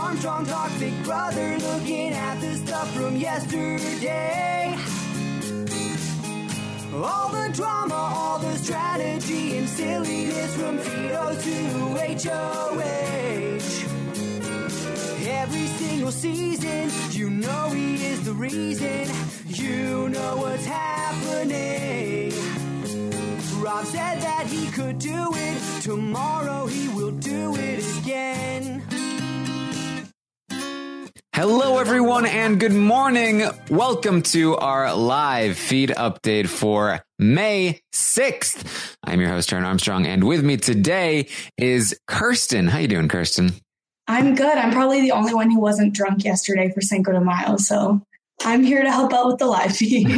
Armstrong talk, big brother looking at the stuff from yesterday. All the drama, all the strategy and silliness from Vito to HOH. Every single season, you know he is the reason. You know what's happening. Rob said that he could do it. Tomorrow he will do it again. Hello, everyone, and good morning. Welcome to our live feed update for May 6th. I'm your host, Aaron Armstrong, and with me today is Kirsten. How you doing, Kirsten? I'm good. I'm probably the only one who wasn't drunk yesterday for Cinco de Mayo, so I'm here to help out with the live feed.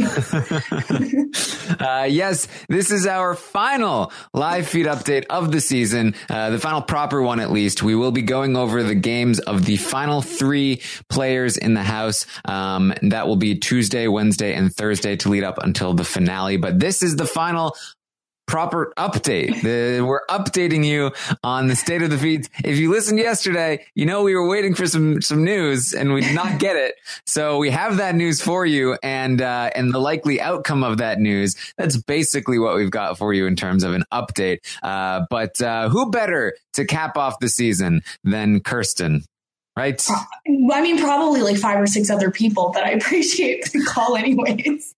Yes, this is our final live feed update of the season, the final proper one at least. We will be going over the games of the final 3 players in the house. That will be Tuesday, Wednesday, and Thursday to lead up until the finale. But this is the final proper update. We're updating you on the state of the feeds. If you listened yesterday, you know we were waiting for some news and we did not get it. So we have that news for you and the likely outcome of that news. That's basically what we've got for you in terms of an update. But who better to cap off the season than Kirsten? Right? I mean, probably like 5 or 6 other people, but I appreciate the call anyways.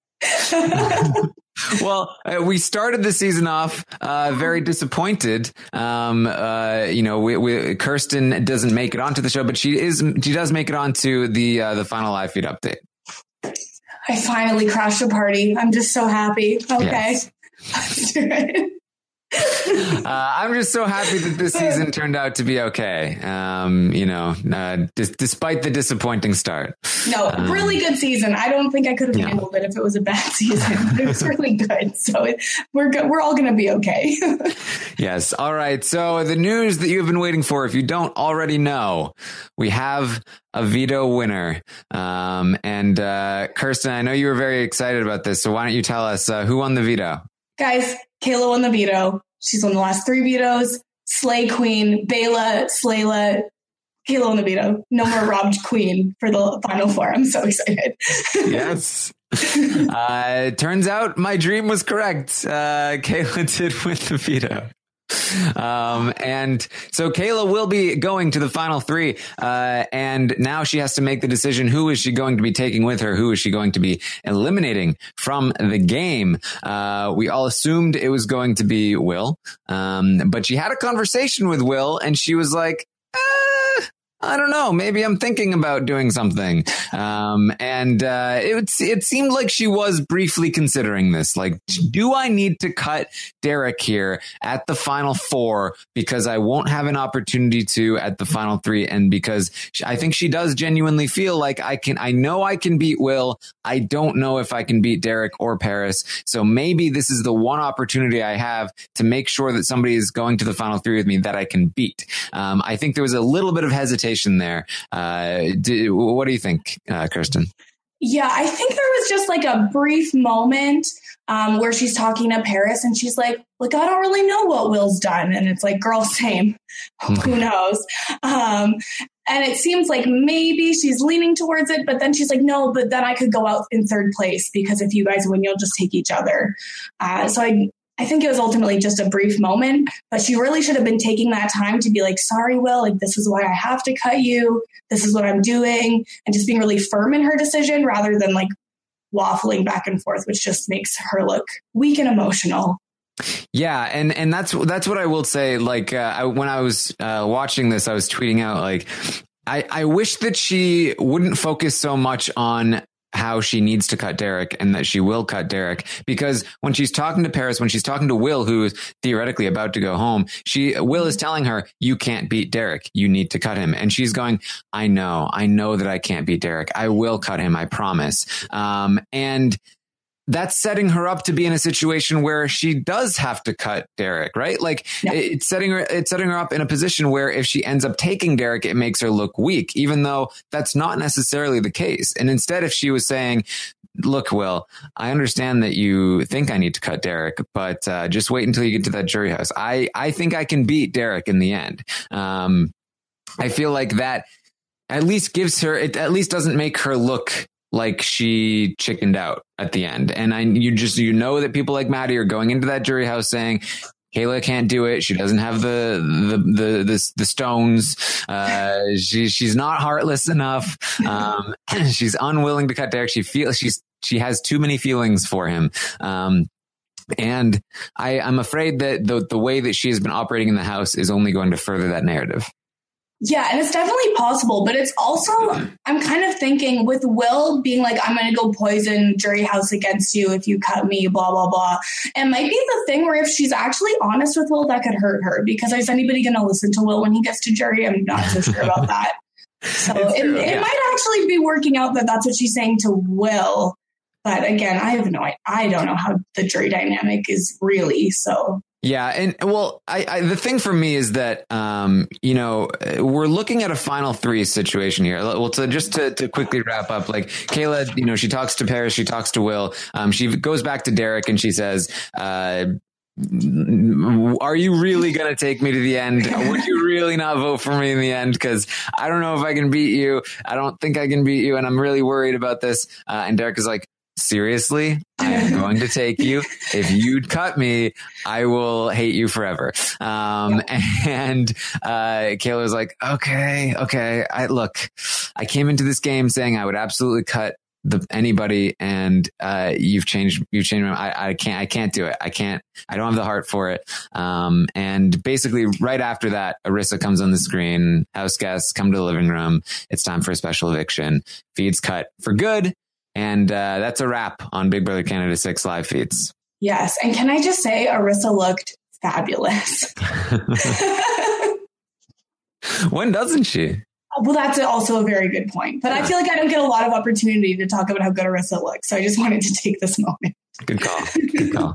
Well, we started the season off very disappointed. Kirsten doesn't make it onto the show, but she does make it onto the final live feed update. I finally crashed a party. I'm just so happy. Okay. Yes. Let's do it. I'm just so happy that this season turned out to be okay. Despite the disappointing start. No, really good season. I don't think I could have handled it if it was a bad season. It was really good. So we're good. We're all going to be okay. Yes. All right. So the news that you've been waiting for, if you don't already know, we have a veto winner. And Kirsten, I know you were very excited about this. So why don't you tell us who won the veto? Guys, Kayla won the veto. She's won the last 3 vetoes. Slay Queen, Bayla, Slayla, Kayla won the veto. No more robbed Queen for the final 4. I'm so excited. Yes. Turns out my dream was correct. Kayla did win the veto. And so Kayla will be going to the final 3. And now she has to make the decision. Who is she going to be taking with her? Who is she going to be eliminating from the game? We all assumed it was going to be Will. But she had a conversation with Will and she was like, I don't know. Maybe I'm thinking about doing something. It seemed like she was briefly considering this. Like, do I need to cut Derek here at the final 4 because I won't have an opportunity to at the final 3? And because I think she does genuinely feel like I know I can beat Will. I don't know if I can beat Derek or Paris. So maybe this is the one opportunity I have to make sure that somebody is going to the final 3 with me that I can beat. I think there was a little bit of hesitation there. What do you think, Kirsten? Yeah, I think there was just like a brief moment where she's talking to Paris and she's like, look, I don't really know what Will's done. And it's like, girl, same. Who knows? And it seems like maybe she's leaning towards it, but then she's like, no, but then I could go out in 3rd place because if you guys win, you'll just take each other. So I think it was ultimately just a brief moment, but she really should have been taking that time to be like, sorry, Will, like, this is why I have to cut you. This is what I'm doing. And just being really firm in her decision rather than like waffling back and forth, which just makes her look weak and emotional. Yeah. And that's what I will say. Like, when I was watching this, I was tweeting out, like, I wish that she wouldn't focus so much on how she needs to cut Derek and that she will cut Derek, because when she's talking to Paris, when she's talking to Will, who is theoretically about to go home, Will is telling her, you can't beat Derek. You need to cut him. And she's going, I know that I can't beat Derek. I will cut him. I promise. And that's setting her up to be in a situation where she does have to cut Derek, right? Like, yeah. It's setting her up in a position where if she ends up taking Derek, it makes her look weak, even though that's not necessarily the case. And instead, if she was saying, look, Will, I understand that you think I need to cut Derek, but just wait until you get to that jury house. I think I can beat Derek in the end. I feel like that at least at least doesn't make her look like she chickened out at the end. And you know that people like Maddie are going into that jury house saying, Kayla can't do it. She doesn't have the stones. She's not heartless enough. She's unwilling to cut Derek. She has too many feelings for him. And I'm afraid that the way that she has been operating in the house is only going to further that narrative. Yeah, and it's definitely possible, but it's also, I'm kind of thinking with Will being like, I'm going to go poison jury house against you if you cut me, blah, blah, blah. It might be the thing where if she's actually honest with Will, that could hurt her, because is anybody going to listen to Will when he gets to jury? I'm not so sure about that. So it might actually be working out that that's what she's saying to Will. But again, I don't know how the jury dynamic is really, so. Yeah. And well, the thing for me is that, we're looking at a final three situation here. Well, so just to quickly wrap up, like Kayla, she talks to Paris, she talks to Will. She goes back to Derek and she says, are you really going to take me to the end? Would you really not vote for me in the end? Because I don't know if I can beat you. I don't think I can beat you. And I'm really worried about this. And Derek is like, seriously, I am going to take you. If you cut me, I will hate you forever. And Kayla was like, okay. I came into this game saying I would absolutely cut anybody, and you've changed my, I can't do it. I don't have the heart for it. And basically right after that, Arissa comes on the screen, house guests come to the living room. It's time for a special eviction. Feeds cut for good. And that's a wrap on Big Brother Canada 6 live feeds. Yes. And can I just say, Arissa looked fabulous. When doesn't she? Well, that's also a very good point. But yeah. I feel like I don't get a lot of opportunity to talk about how good Arissa looks. So I just wanted to take this moment. Good call.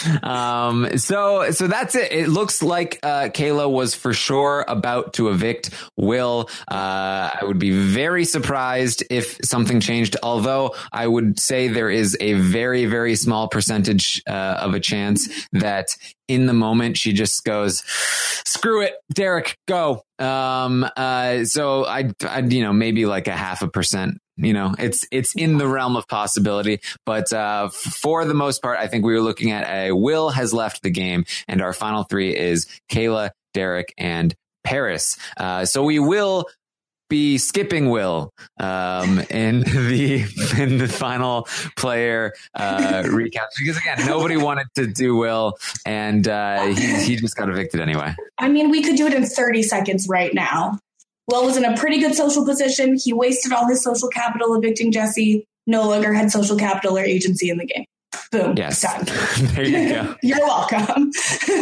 So that's it. It looks like Kayla was for sure about to evict Will. I would be very surprised if something changed, although I would say there is a very, very small percentage of a chance that in the moment she just goes, screw it, Derek, go. So I'd maybe like a 0.5%. It's in the realm of possibility, but for the most part, I think we were looking at a Will has left the game, and our final three is Kayla, Derek, and Paris. So we will be skipping Will in the final player recap, because again, nobody wanted to do Will, and he just got evicted anyway. I mean, we could do it in 30 seconds right now. Will was in a pretty good social position. He wasted all his social capital evicting Jesse. No longer had social capital or agency in the game. Boom. Yes. Done. There you go. You're welcome.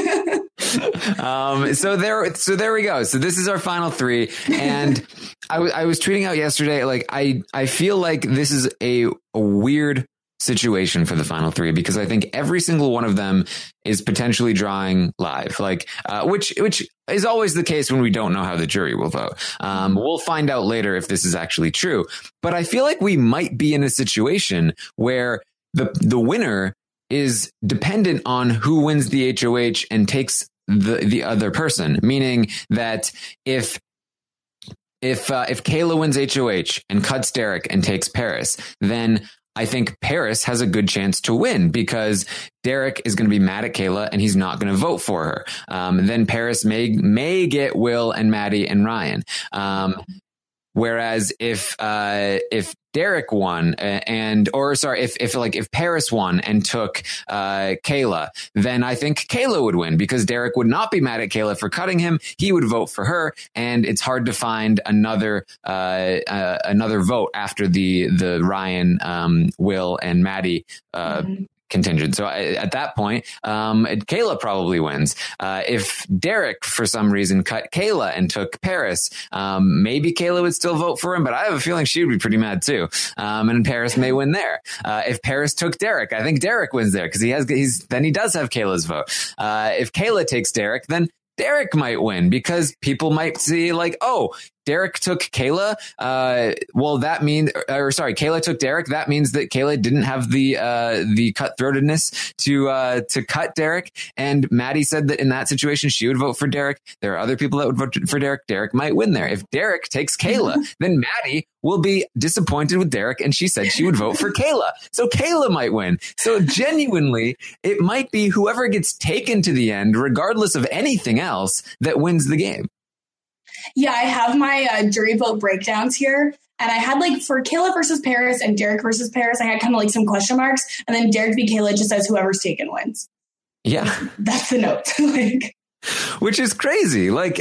So there we go. So this is our final three. And I was tweeting out yesterday, like, I feel like this is a weird situation for the final three, because I think every single one of them is potentially drawing live, like which is always the case when we don't know how the jury will vote. We'll find out later if this is actually true, but I feel like we might be in a situation where the winner is dependent on who wins the HOH and takes the other person, meaning that if Kayla wins HOH and cuts Derek and takes Paris, then I think Paris has a good chance to win, because Derek is going to be mad at Kayla and he's not going to vote for her. Then Paris may get Will and Maddie and Ryan. Whereas if Derek won if Paris won and took Kayla, then I think Kayla would win, because Derek would not be mad at Kayla for cutting him. He would vote for her, and it's hard to find another vote after the Ryan, Will, and Maddie contingent. So at that point, Kayla probably wins. If Derek, for some reason, cut Kayla and took Paris, maybe Kayla would still vote for him, but I have a feeling she would be pretty mad too. And Paris may win there. If Paris took Derek, I think Derek wins there, because he does have Kayla's vote. If Kayla takes Derek, then Derek might win, because people might see like, oh, Derek took Kayla, Kayla took Derek. That means that Kayla didn't have the cutthroatedness to cut Derek. And Maddie said that in that situation, she would vote for Derek. There are other people that would vote for Derek. Derek might win there. If Derek takes Kayla, then Maddie will be disappointed with Derek. And she said she would vote for Kayla. So Kayla might win. So genuinely, it might be whoever gets taken to the end, regardless of anything else, that wins the game. Yeah, I have my jury vote breakdowns here. And I had like for Kayla versus Paris and Derek versus Paris, I had kind of like some question marks. And then Derek v. Kayla just says whoever's taken wins. Yeah. That's the note. Like, which is crazy. Like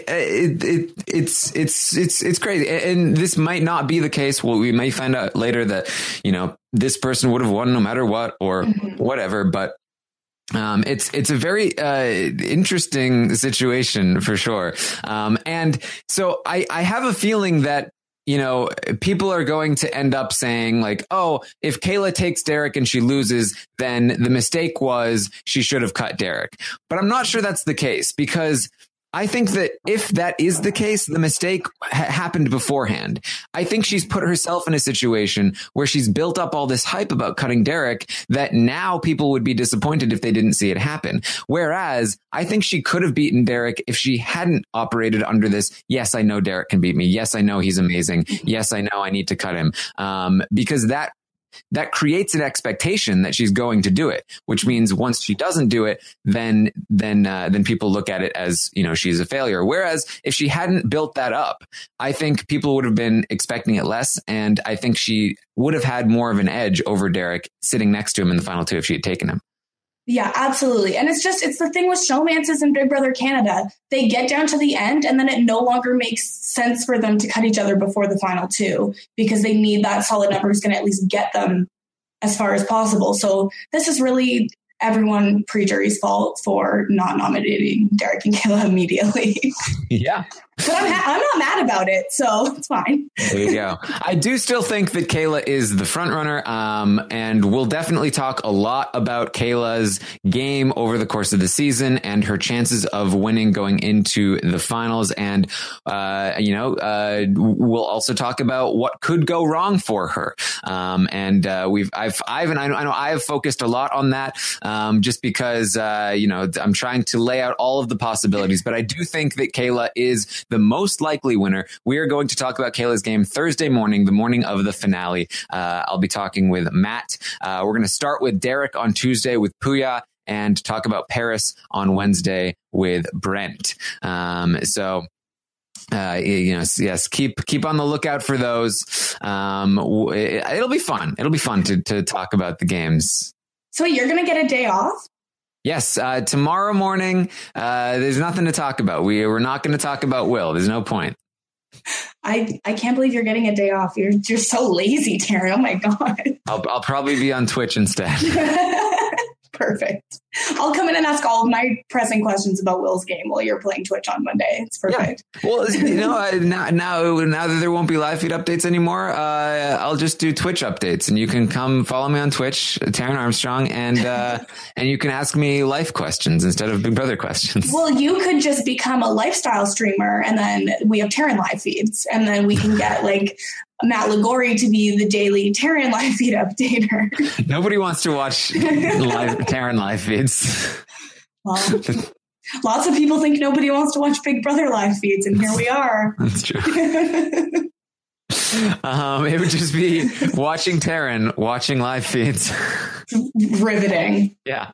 it's crazy. And this might not be the case. Well, we may find out later that, this person would have won no matter what or whatever. But it's a very interesting situation for sure. And so I have a feeling that, people are going to end up saying like, oh, if Kayla takes Derek and she loses, then the mistake was she should have cut Derek. But I'm not sure that's the case, because I think that if that is the case, the mistake happened beforehand. I think she's put herself in a situation where she's built up all this hype about cutting Derek that now people would be disappointed if they didn't see it happen. Whereas I think she could have beaten Derek if she hadn't operated under this. Yes, I know Derek can beat me. Yes, I know he's amazing. Yes, I know I need to cut him. Because that creates an expectation that she's going to do it, which means once she doesn't do it, then people look at it as, she's a failure. Whereas if she hadn't built that up, I think people would have been expecting it less. And I think she would have had more of an edge over Derek sitting next to him in the final two if she had taken him. Yeah, absolutely. And it's the thing with showmances in Big Brother Canada. They get down to the end and then it no longer makes sense for them to cut each other before the final two, because they need that solid number who's going to at least get them as far as possible. So this is really everyone pre-jury's fault for not nominating Derek and Kayla immediately. Yeah. But I'm not mad about it, so it's fine. There you go. I do still think that Kayla is the front runner, and we'll definitely talk a lot about Kayla's game over the course of the season and her chances of winning going into the finals. And we'll also talk about what could go wrong for her. I know I've focused a lot on that, just because I'm trying to lay out all of the possibilities. But I do think that Kayla is the most likely winner. We are going to talk about Kayla's game Thursday morning, the morning of the finale. I'll be talking with Matt. We're going to start with Derek on Tuesday with Puya and talk about Paris on Wednesday with Brent. Yes, keep on the lookout for those. It'll be fun. It'll be fun to talk about the games. So you're going to get a day off? Yes, tomorrow morning, there's nothing to talk about. We're not going to talk about Will. There's no point. I can't believe you're getting a day off. You're so lazy, Taryn. Oh my God. I'll probably be on Twitch instead. Perfect. I'll come in and ask all of my pressing questions about Will's game while you're playing Twitch on Monday. It's perfect. Yeah. Well, now that there won't be live feed updates anymore, I'll just do Twitch updates, and you can come follow me on Twitch, Taryn Armstrong, and you can ask me life questions instead of Big Brother questions. Well, you could just become a lifestyle streamer, and then we have Taryn live feeds, and then we can get like Matt Ligori to be the daily Taryn live feed updater. Nobody wants to watch Taryn live feeds. Well, lots of people think nobody wants to watch Big Brother live feeds, and here we are. That's true. It would just be watching Taryn watching live feeds. Riveting. Yeah.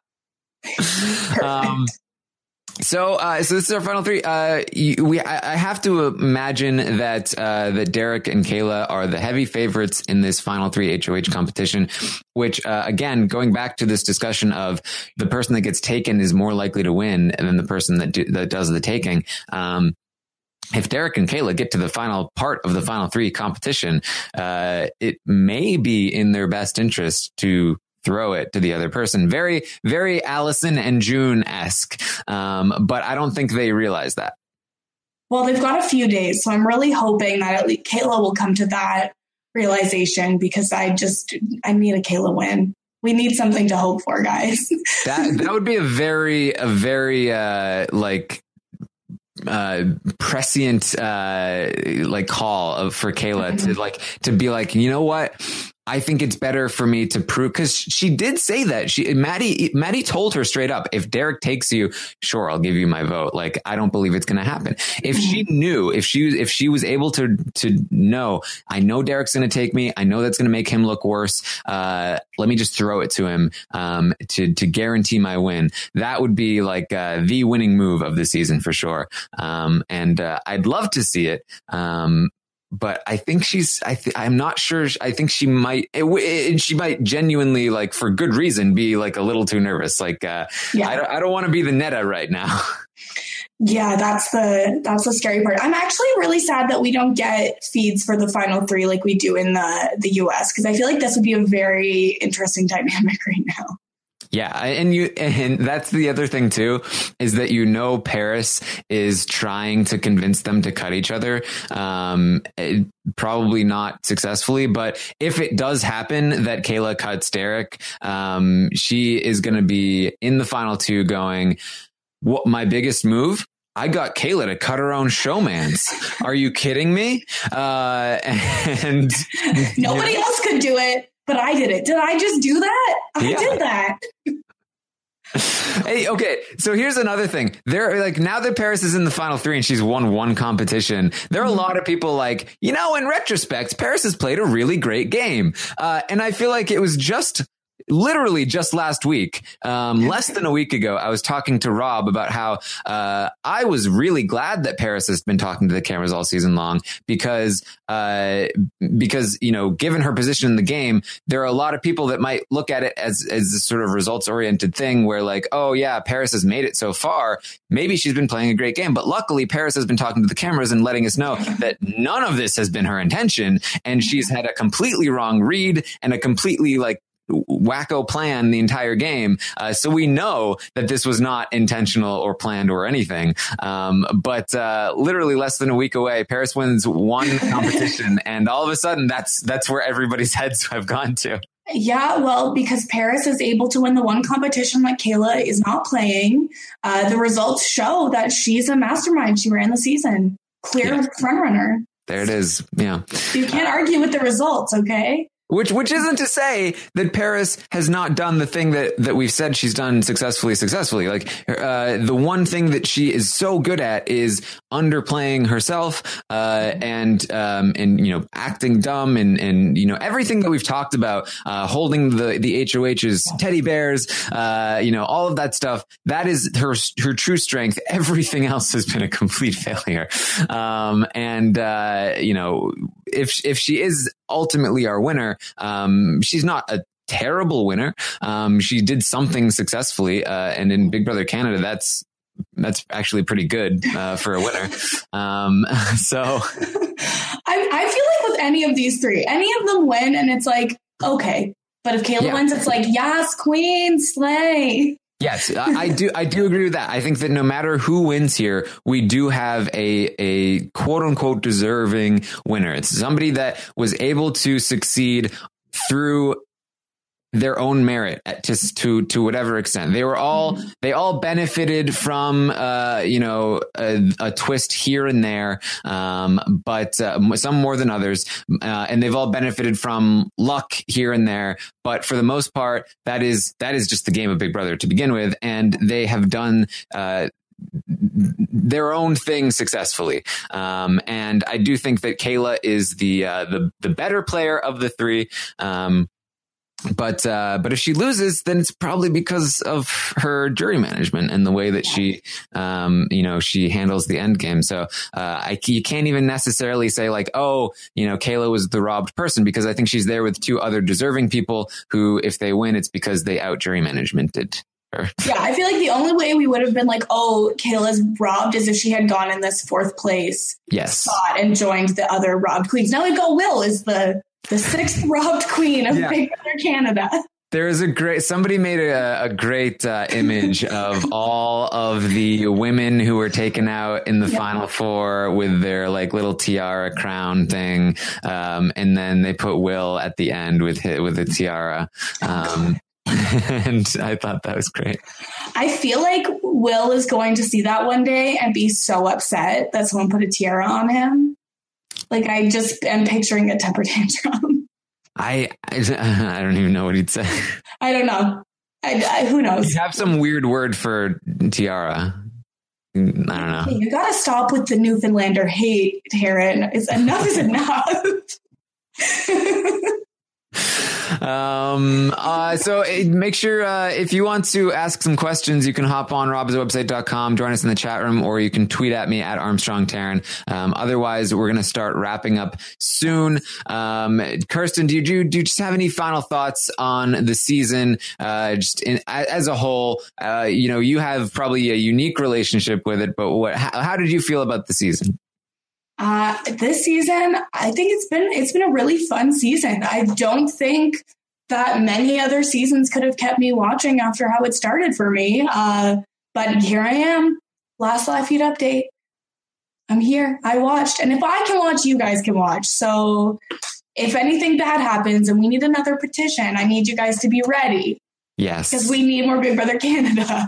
So this is our final three. I have to imagine that Derek and Kayla are the heavy favorites in this final three HOH competition, which, again, going back to this discussion of the person that gets taken is more likely to win than the person that does the taking. If Derek and Kayla get to the final part of the final three competition, it may be in their best interest to throw it to the other person. Very, very Allison and June-esque. But I don't think they realize that. Well, they've got a few days, so I'm really hoping that at least Kayla will come to that realization, because I need a Kayla win. We need something to hope for, guys. That would be a very prescient like call for Kayla to be like, you know what? I think it's better for me to prove, because she did say that Maddie told her straight up, if Derek takes you, sure, I'll give you my vote. Like, I don't believe it's going to happen. If she knew, if she was able to know, I know Derek's going to take me. I know that's going to make him look worse. Let me just throw it to him, to guarantee my win. That would be like, the winning move of the season for sure. And I'd love to see it. But I think I'm not sure. I think she might genuinely, like, for good reason, be like a little too nervous. Like, I don't want to be the Netta right now. Yeah, that's the scary part. I'm actually really sad that we don't get feeds for the final three like we do in the US, because I feel like this would be a very interesting dynamic right now. Yeah. And that's the other thing too, is that, Paris is trying to convince them to cut each other. Probably not successfully, but if it does happen that Kayla cuts Derek, she is going to be in the final two going, what, my biggest move? I got Kayla to cut her own showmans. Are you kidding me? And nobody else could do it. But I did it. Did I just do that? I did that. Hey, okay. So here's another thing. Now that Paris is in the final three and she's won one competition, there are a lot of people like, in retrospect, Paris has played a really great game. And I feel like it was literally just last week, less than a week ago, I was talking to Rob about how I was really glad that Paris has been talking to the cameras all season long, because given her position in the game, there are a lot of people that might look at it as a sort of results oriented thing where, like, oh yeah, Paris has made it so far, maybe she's been playing a great game. But luckily Paris has been talking to the cameras and letting us know that none of this has been her intention, and she's had a completely wrong read and a completely wacko plan the entire game. So we know that this was not intentional or planned or anything. But literally less than a week away, Paris wins one competition, and all of a sudden that's where everybody's heads have gone to. Yeah, well, because Paris is able to win the one competition that Kayla is not playing, the results show that she's a mastermind. She ran the season. Clear front runner. There it is. Yeah. You can't argue with the results, okay? Which isn't to say that Paris has not done the thing that we've said she's done successfully. Like, the one thing that she is so good at is underplaying herself, and acting dumb and everything that we've talked about, holding the HOH's teddy bears, all of that stuff. That is her true strength. Everything else has been a complete failure. If she is ultimately our winner, she's not a terrible winner. She did something successfully, and in Big Brother Canada, that's actually pretty good for a winner. So I feel like with any of these three, any of them win, and it's like, okay. But if Kayla wins, it's like, yes, queen, slay. Yes, I do agree with that. I think that no matter who wins here, we do have a quote unquote deserving winner. It's somebody that was able to succeed through their own merit to whatever extent. They all benefited from, a twist here and there. But some more than others. And they've all benefited from luck here and there. But for the most part, that is just the game of Big Brother to begin with. And they have done, their own thing successfully. And I do think that Kayla is the better player of the three. But if she loses, then it's probably because of her jury management and the way that she handles the end game. So, you can't even necessarily say like, oh, Kayla was the robbed person, because I think she's there with two other deserving people who, if they win, it's because they out jury managemented her. Yeah, I feel like the only way we would have been like, oh, Kayla's robbed, is if she had gone in this fourth place spot and joined the other robbed queens. Now we've got Will is the sixth robbed queen of Big Brother Canada. There is somebody made a great image of all of the women who were taken out in the final four with their like little tiara crown thing. And then they put Will at the end with the tiara. And I thought that was great. I feel like Will is going to see that one day and be so upset that someone put a tiara on him. Like, I just am picturing a temper tantrum. I don't even know what he'd say. I don't know. Who knows? You have some weird word for tiara. I don't know. You got to stop with the Newfoundlander hate, Taryn. Enough is enough. So make sure if you want to ask some questions, you can hop on robhasawebsite.com, join us in the chat room, or you can tweet at me at Armstrong Taryn. Otherwise, we're going to start wrapping up soon. Kirsten, do you just have any final thoughts on the season? As a whole, you have probably a unique relationship with it, but how did you feel about the season? This season, I think it's been a really fun season. I don't think that many other seasons could have kept me watching after how it started for me. But here I am, last live feed update. I'm here. I watched, and if I can watch, you guys can watch. So if anything bad happens and we need another petition, I need you guys to be ready. Yes, because we need more Big Brother Canada.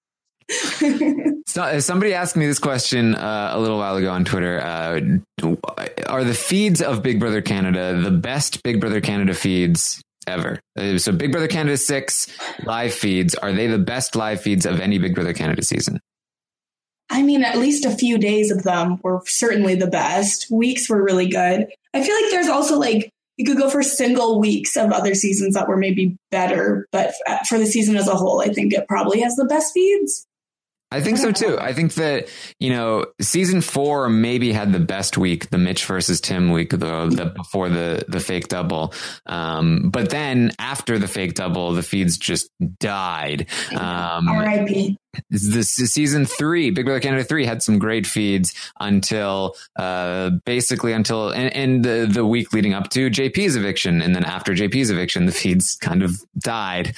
So, somebody asked me this question a little while ago on Twitter. Are the feeds of Big Brother Canada the best Big Brother Canada feeds ever? So Big Brother Canada 6 live feeds, are they the best live feeds of any Big Brother Canada season? I mean, at least a few days of them were certainly the best. Weeks were really good. I feel like there's also you could go for single weeks of other seasons that were maybe better, but for the season as a whole, I think it probably has the best feeds. I think so too. I think that, season 4 maybe had the best week, the Mitch versus Tim week, before the fake double. But then after the fake double, the feeds just died. R.I.P. The season 3, Big Brother Canada 3 had some great feeds until the week leading up to JP's eviction. And then after JP's eviction, the feeds kind of died.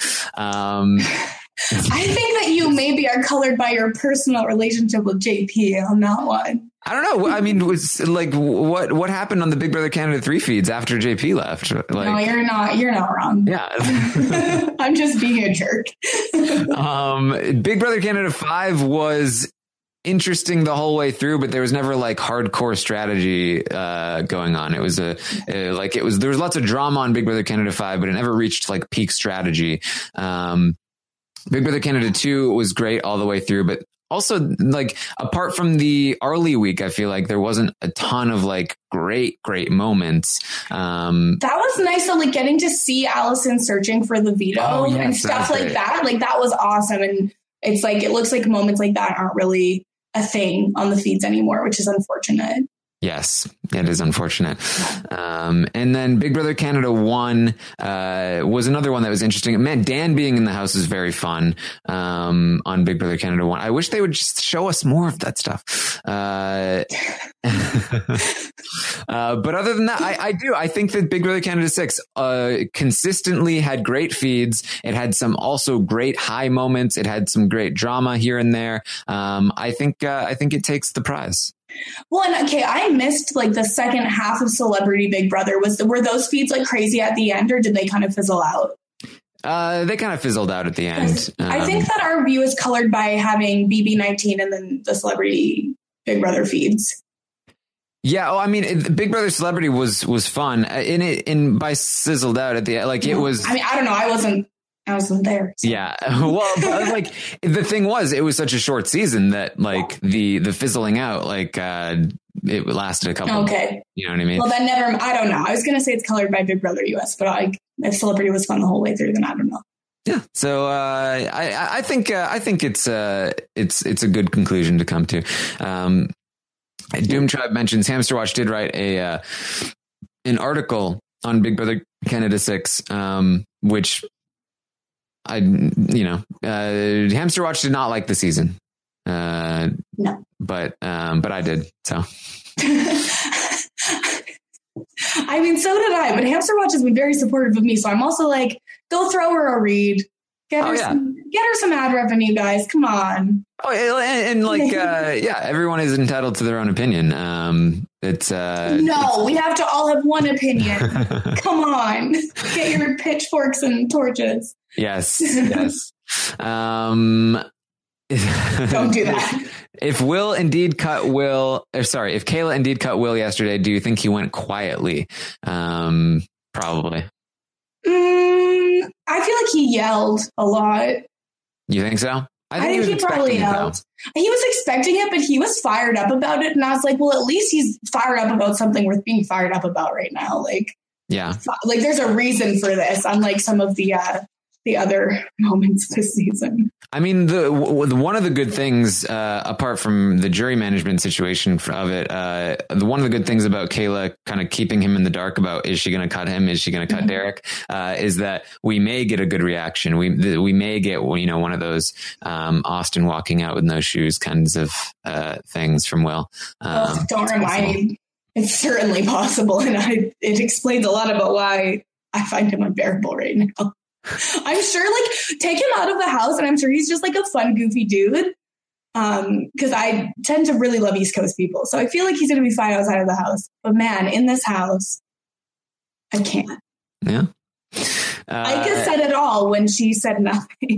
I think that you maybe are colored by your personal relationship with JP on that one. I don't know. I mean, was what happened on the Big Brother Canada 3 feeds after JP left? No, you're not wrong. Yeah. I'm just being a jerk. Big Brother Canada 5 was interesting the whole way through, but there was never hardcore strategy going on. It was there was lots of drama on Big Brother Canada 5, but it never reached peak strategy. Big Brother Canada 2 was great all the way through, but also apart from the early week, I feel like there wasn't a ton of great moments. That was nice though, getting to see Allison searching for the veto and stuff like that. That was awesome. And it's it looks like moments like that aren't really a thing on the feeds anymore, which is unfortunate. Yes, it is unfortunate. And then Big Brother Canada 1 was another one that was interesting. Man, Dan being in the house is very fun on Big Brother Canada 1. I wish they would just show us more of that stuff. But other than that, I think that Big Brother Canada 6 consistently had great feeds. It had some also great high moments. It had some great drama here and there. I think it takes the prize. Well, and okay, I missed the second half of Celebrity Big Brother. Were those feeds crazy at the end, or did they kind of fizzle out? They kind of fizzled out at the end. I think that our view is colored by having BB19 and then the Celebrity Big Brother feeds. Yeah, I mean, Big Brother Celebrity was fun. In by sizzled out at the end, it was. I mean, I don't know. I wasn't there. So. Yeah. Well, but the thing was, it was such a short season that the fizzling out, it lasted a couple. Okay. You know what I mean? Well, then I don't know. I was going to say it's colored by Big Brother US, but if Celebrity was fun the whole way through, then I don't know. Yeah. So, I think it's a good conclusion to come to. Doom Tribe mentions Hamster Watch did write an article on Big Brother Canada 6, which Hamster Watch did not like the season. No. But I did. So. I mean, so did I. But Hamster Watch has been very supportive of me, so I'm also go throw her a read. Get her some ad revenue, guys. Come on. Oh, and everyone is entitled to their own opinion. No, we have to all have one opinion. Come on, get your pitchforks and torches. Yes. Don't do that. If Kayla indeed cut Will yesterday, do you think he went quietly? Probably. I feel like he yelled a lot. You think so? I think he probably yelled. He was expecting it, but he was fired up about it. And I was like, well, at least he's fired up about something worth being fired up about right now. Like, yeah, like there's a reason for this, unlike some of the other moments this season. I mean, one of the good things, apart from the jury management situation of it, one of the good things about Kayla kind of keeping him in the dark about, is she going to cut him? Is she going to cut Derek? Is that we may get a good reaction. We may get, one of those, Austin walking out with no shoes kinds of, things from Will. Don't remind me. It's certainly possible. And it explains a lot about why I find him unbearable right now. I'm sure, take him out of the house, and I'm sure he's just a fun, goofy dude. Because I tend to really love East Coast people, so I feel like he's going to be fine outside of the house. But man, in this house, I can't. Yeah. Ika said it all when she said nothing.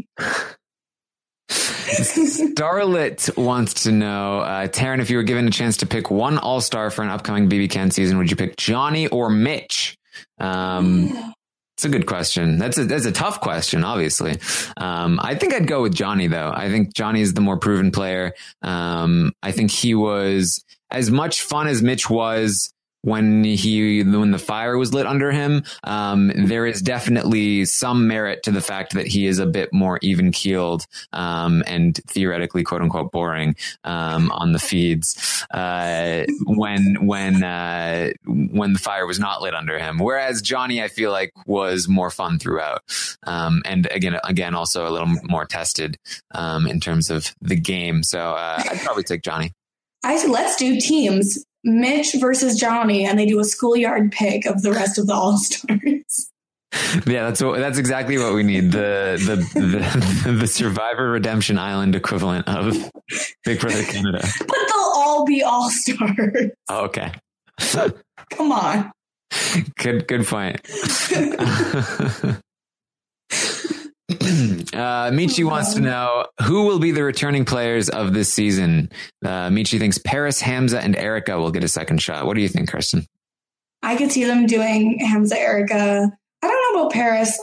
Starlet wants to know, Taryn, if you were given a chance to pick one all-star for an upcoming BB Can season, would you pick Johnny or Mitch? It's a good question. That's a tough question, obviously. I think I'd go with Johnny, though. I think Johnny is the more proven player. I think he was as much fun as Mitch was when the fire was lit under him. There is definitely some merit to the fact that he is a bit more even keeled, and theoretically, quote unquote, boring, on the feeds, when the fire was not lit under him. Whereas Johnny, I feel like, was more fun throughout. And again, also a little more tested, in terms of the game. So, I'd probably take Johnny. Let's do teams. Mitch versus Johnny, and they do a schoolyard pick of the rest of the All-Stars. Yeah, that's exactly what we need. The Survivor Redemption Island equivalent of Big Brother Canada. But they'll all be All-Stars. Oh, okay. Come on. Good point. Michi wants to know, who will be the returning players of this season? Michi thinks Paris, Hamza, and Erica will get a second shot. What do you think, Kirsten? I could see them doing Hamza, Erica. I don't know about Paris.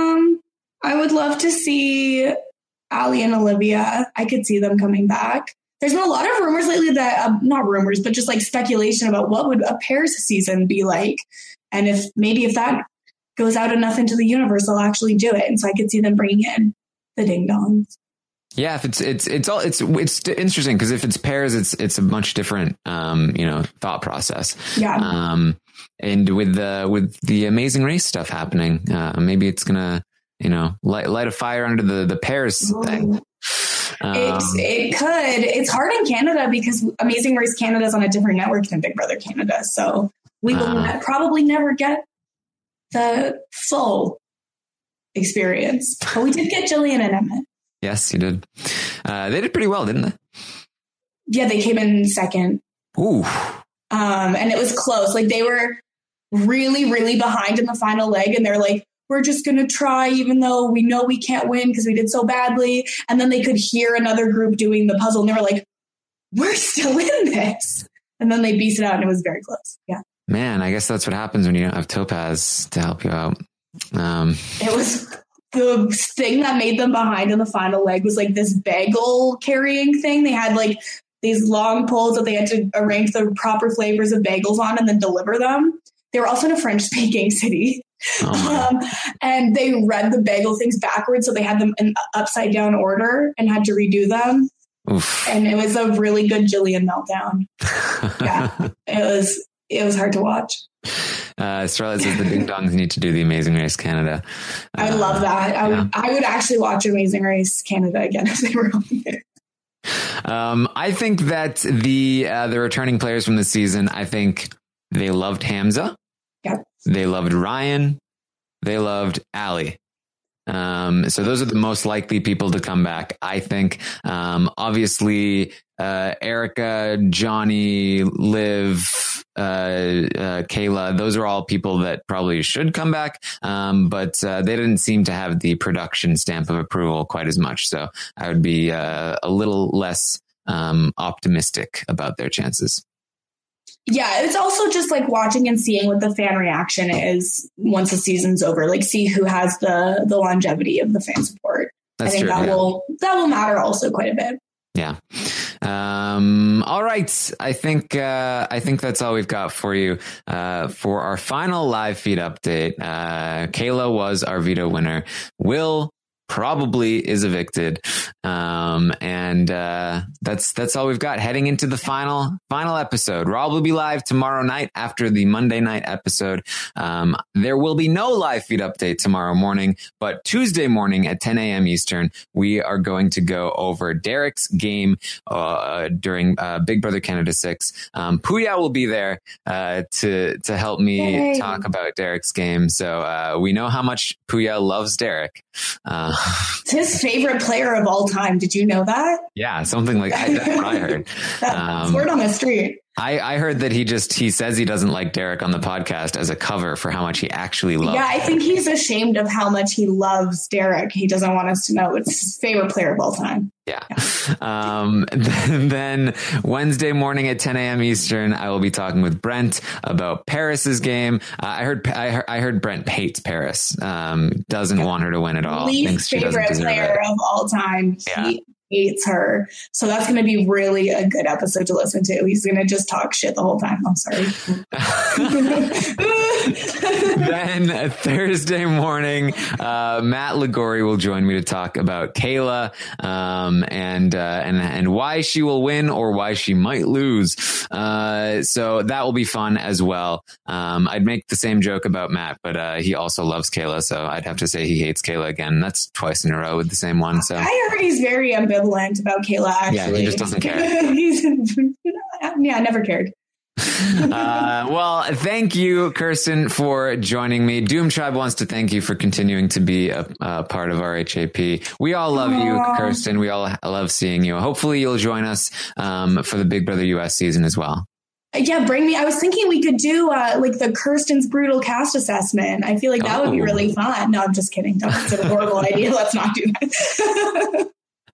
I would love to see Ali and Olivia. I could see them coming back. There's been a lot of rumors lately that, not rumors, but just speculation about what would a Paris season be like. And if that goes out enough into the universe, they'll actually do it. And so I could see them bringing in the Ding Dongs. Yeah, if it's interesting, because if it's pairs, it's a much different thought process. Yeah. And with the Amazing Race stuff happening, maybe it's gonna light a fire under the pairs thing. It could. It's hard in Canada because Amazing Race Canada is on a different network than Big Brother Canada, so we will probably never get the full experience. But we did get Jillian and Emmett. Yes, you did. They did pretty well, didn't they? Yeah, they came in second. Ooh. And it was close. They were really, really behind in the final leg. And they're like, we're just going to try, even though we know we can't win because we did so badly. And then they could hear another group doing the puzzle. And they were like, we're still in this. And then they beat it out and it was very close. Yeah. Man, I guess that's what happens when you don't have Topaz to help you out. It was the thing that made them behind in the final leg was this bagel carrying thing. They had these long poles that they had to arrange the proper flavors of bagels on and then deliver them. They were also in a French speaking city. And they read the bagel things backwards. So they had them in upside down order and had to redo them. Oof. And it was a really good Jillian meltdown. Yeah, it was hard to watch. Starlet says the Ding Dongs need to do the Amazing Race Canada. I love that. I would actually watch Amazing Race Canada again if they were on there. I think that the returning players from this season, I think they loved Hamza. Yep. They loved Ryan. They loved Ali. So those are the most likely people to come back, I think. Obviously, Erica, Johnny, Liv, Kayla, those are all people that probably should come back. But they didn't seem to have the production stamp of approval quite as much. So I would be a little less optimistic about their chances. Yeah, it's also just like watching and seeing what the fan reaction is once the season's over. Like, see who has the longevity of the fan support. That's I think true, that will matter also quite a bit. Yeah. All right. I think that's all we've got for you. For our final live feed update, Kayla was our veto winner. Will probably is evicted. And that's all we've got heading into the final episode. Rob will be live tomorrow night after the Monday night episode. There will be no live feed update tomorrow morning, but Tuesday morning at 10 a.m. Eastern, we are going to go over Derek's game during Big Brother Canada 6. Puya will be there to help me talk about Derek's game. So we know how much Puya loves Derek. It's his favorite player of all time. Did you know that? Yeah, something like that's what I heard. That's word on the street. I heard that he says he doesn't like Derek on the podcast as a cover for how much he actually loves. Yeah, I think he's ashamed of how much he loves Derek. He doesn't want us to know it's his favorite player of all time. Yeah. Then Wednesday morning at 10 a.m. Eastern, I will be talking with Brent about Paris's game. I heard Brent hates Paris. Doesn't want her to win at all. Least favorite player of all time. Yeah. He hates her. So that's going to be really a good episode to listen to. He's going to just talk shit the whole time. I'm sorry. Then Thursday morning, Matt Ligori will join me to talk about Kayla, and why she will win or why she might lose. So that will be fun as well. I'd make the same joke about Matt, but he also loves Kayla. So I'd have to say he hates Kayla again. That's twice in a row with the same one. So I heard he's very ambivalent about Kayla, actually. Yeah, he just doesn't care. I never cared. Well, thank you, Kirsten, for joining me. Doom Tribe wants to thank you for continuing to be a part of RHAP. We all love you, Kirsten. We all love seeing you. Hopefully you'll join us for the Big Brother US season as well. Yeah, bring me. I was thinking we could do like the Kirsten's brutal cast assessment. I feel like that would be really fun. No, I'm just kidding. That's a horrible idea. Let's not do that.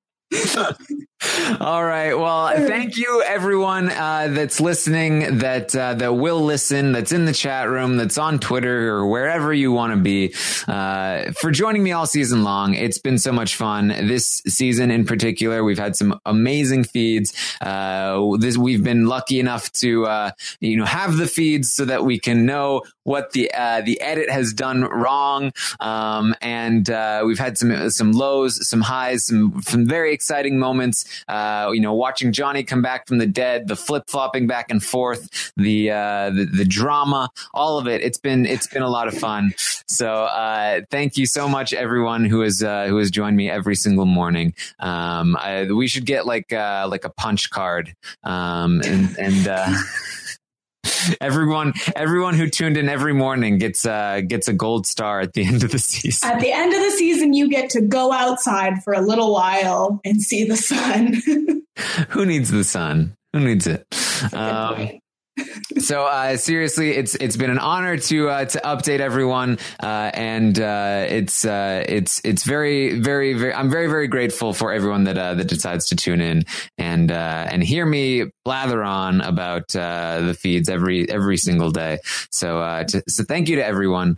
All right. Well, thank you, everyone that's listening, that will listen, that's in the chat room, that's on Twitter or wherever you want to be, for joining me all season long. It's been so much fun. This season in particular, we've had some amazing feeds. We've been lucky enough to have the feeds so that we can know what the edit has done wrong. And we've had some lows, some highs, some very exciting moments. Watching Johnny come back from the dead, the flip flopping back and forth, the drama, all of it. It's been a lot of fun. So thank you so much, everyone who has joined me every single morning. We should get like a punch card, and everyone who tuned in every morning gets a gold star at the end of the season. At the end of the season, you get to go outside for a little while and see the sun. Who needs the sun? Who needs it? So seriously, it's been an honor to update everyone, and it's very, very, very. I'm very, very grateful for everyone that decides to tune in and hear me blather on about the feeds every single day. So thank you to everyone,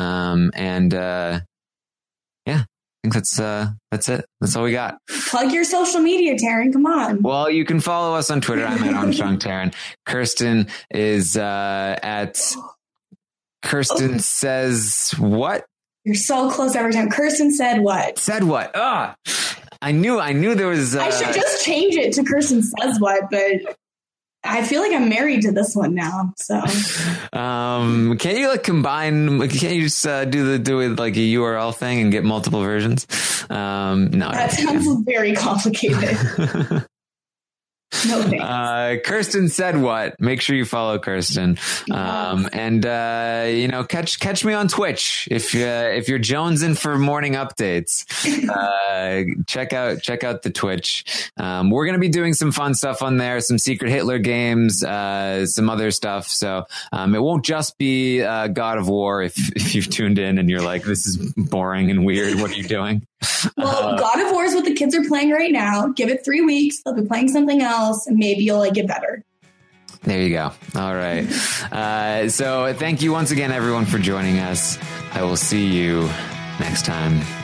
yeah. I think that's it. That's all we got. Plug your social media, Taryn. Come on. Well, you can follow us on Twitter. I'm at Armstrong Taryn. Kirsten is at Kirsten says what? You're so close every time. Kirsten said what? Said what? I knew there was. I should just change it to Kirsten says what, but I feel like I'm married to this one now. So, can you combine? Can't you just do it like a URL thing and get multiple versions? No, that sounds very complicated. No thanks. Kirsten said what? Make sure you follow Kirsten. And catch me on Twitch if you're jonesing for morning updates. Check out the Twitch. We're gonna be doing some fun stuff on there, some Secret Hitler games, some other stuff. So it won't just be God of War. If you've tuned in and you're like, this is boring and weird, what are you doing? Well, God of War is what the kids are playing right now. Give it 3 weeks. They'll be playing something else, and maybe you'll like it better. There you go. All right. So thank you once again, everyone, for joining us. I will see you next time.